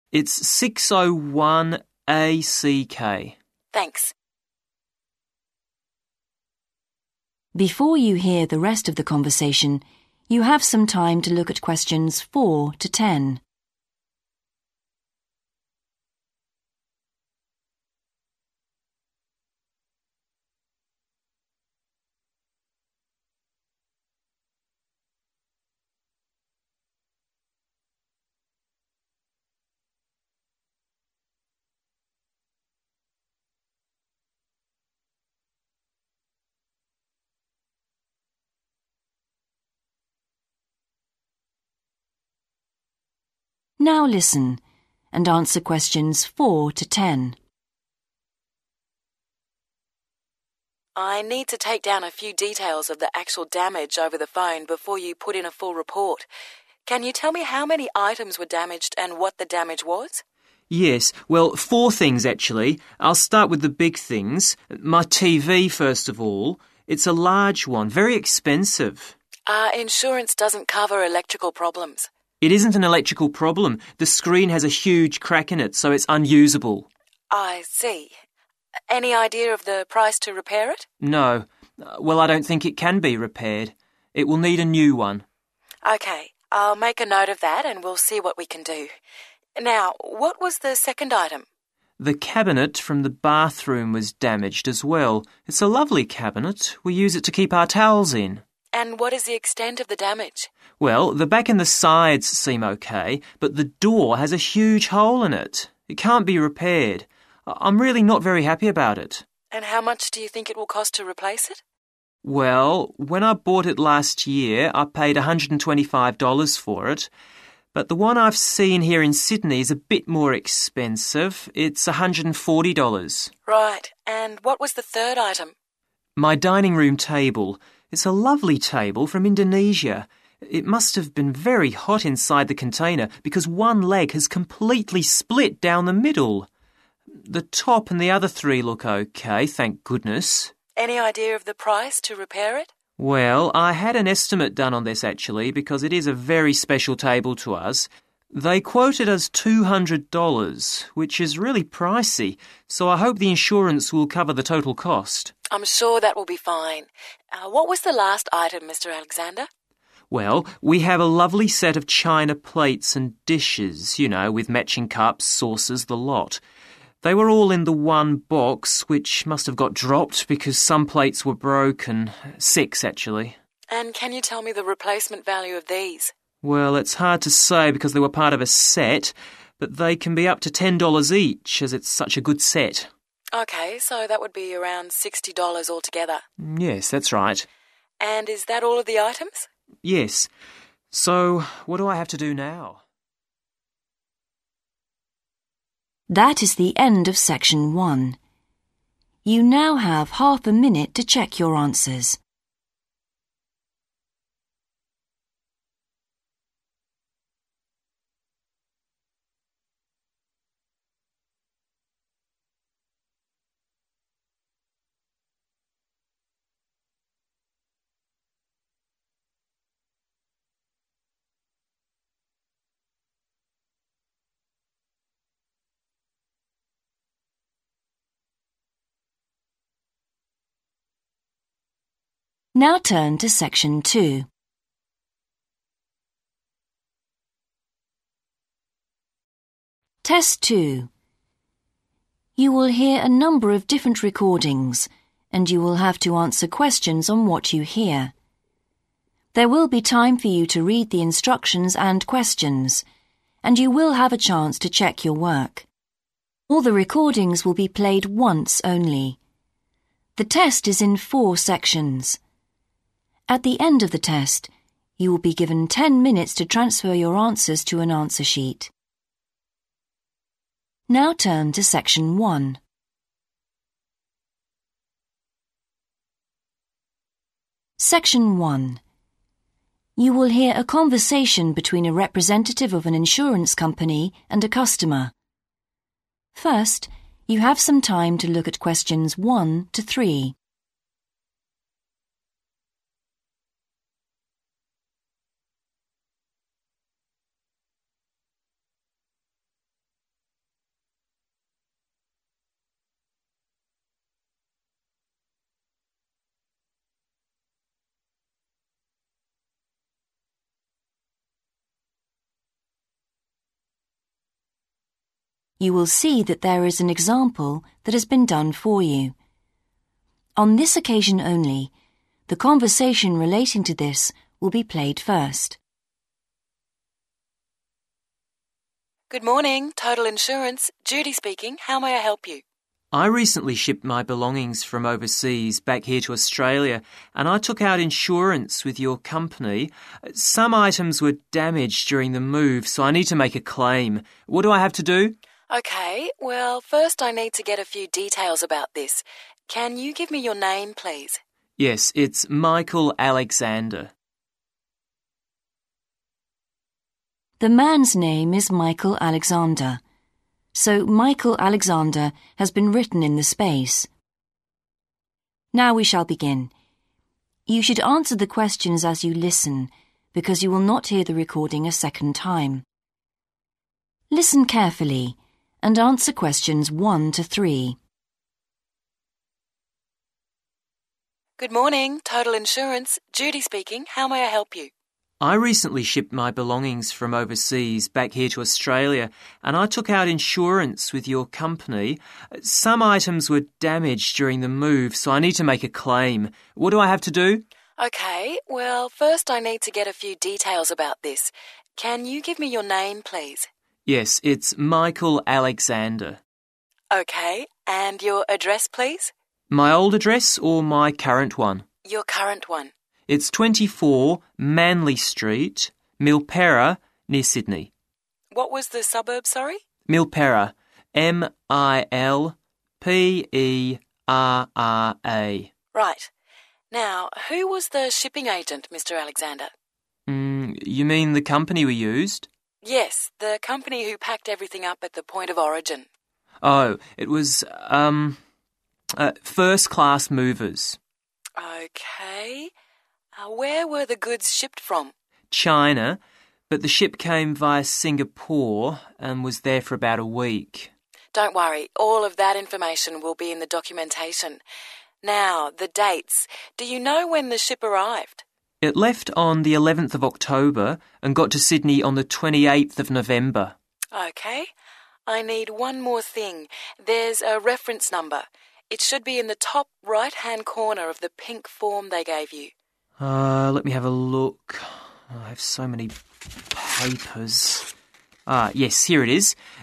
It's 601 ACK. Thanks. Before you hear the rest of the conversation, you have some time to look at questions 4 to 10. Now listen and answer questions 4 to 10. I need to take down a few details of the actual damage over the phone before you put in a full report. Can you tell me how many items were damaged and what the damage was? Yes, well, 4 things actually. I'll start with the big things. My TV, first of all. It's a large one, very expensive. Insurance doesn't cover electrical problems. It isn't an electrical problem. The screen has a huge crack in it, so it's unusable. I see. Any idea of the price to repair it? No. Well, I don't think it can be repaired. It will need a new one. OK, I'll make a note of that and we'll see what we can do. Now, what was the second item? The cabinet from the bathroom was damaged as well. It's a lovely cabinet. We use it to keep our towels in. And what is the extent of the damage? Well, the back and the sides seem okay, but the door has a huge hole in it. It can't be repaired. I'm really not very happy about it. And how much do you think it will cost to replace it? Well, when I bought it last year, I paid $125 for it. But the one I've seen here in Sydney is a bit more expensive. It's $140. Right. And what was the third item? My dining room table. It's a lovely table from Indonesia. It must have been very hot inside the container because one leg has completely split down the middle. The top and the other 3 look okay, thank goodness. Any idea of the price to repair it? Well, I had an estimate done on this actually because it is a very special table to us. They quoted us $200, which is really pricey, so I hope the insurance will cover the total cost. I'm sure that will be fine. What was the last item, Mr. Alexander? Well, we have a lovely set of china plates and dishes, with matching cups, saucers, the lot. They were all in the one box, which must have got dropped because some plates were broken. 6, actually. And can you tell me the replacement value of these? Well, it's hard to say because they were part of a set, but they can be up to $10 each as it's such a good set. OK, so that would be around $60 altogether. Yes, that's right. And is that all of the items? Yes. So, what do I have to do now? That is the end of section 1. You now have half a minute to check your answers. Now turn to section 2. Test 2. You will hear a number of different recordings, and you will have to answer questions on what you hear. There will be time for you to read the instructions and questions, and you will have a chance to check your work. All the recordings will be played once only. The test is in 4 sections. At the end of the test, you will be given 10 minutes to transfer your answers to an answer sheet. Now turn to section 1. Section 1. You will hear a conversation between a representative of an insurance company and a customer. First, you have some time to look at questions 1 to 3. you will see that there is an example that has been done for you. On this occasion only, the conversation relating to this will be played first. Good morning, Total Insurance. Judy speaking. How may I help you? I recently shipped my belongings from overseas back here to Australia, and I took out insurance with your company. Some items were damaged during the move, so I need to make a claim. What do I have to do? Okay, well, first I need to get a few details about this. Can you give me your name, please? Yes, it's Michael Alexander. The man's name is Michael Alexander. So Michael Alexander has been written in the space. Now we shall begin. You should answer the questions as you listen, because you will not hear the recording a second time. Listen carefully and answer questions 1 to 3. Good morning, Total Insurance. Judy speaking. How may I help you? I recently shipped my belongings from overseas back here to Australia, and I took out insurance with your company. Some items were damaged during the move, so I need to make a claim. What do I have to do? Okay, well, first I need to get a few details about this. Can you give me your name, please? Yes, it's Michael Alexander. Okay, and your address, please? My old address or my current one? Your current one. It's 24 Manly Street, Milperra, near Sydney. What was the suburb, sorry? Milperra, Milperra. Right. Now, who was the shipping agent, Mr. Alexander? You mean the company we used? Yes, the company who packed everything up at the point of origin. Oh, it was, First Class Movers. Okay. Where were the goods shipped from? China, but the ship came via Singapore and was there for about a week. Don't worry, all of that information will be in the documentation. Now, the dates. Do you know when the ship arrived? It left on the 11th of October and got to Sydney on the 28th of November. Okay. I need one more thing. There's a reference number. It should be in the top right-hand corner of the pink form they gave you. Let me have a look. I have so many papers. Yes, here it is.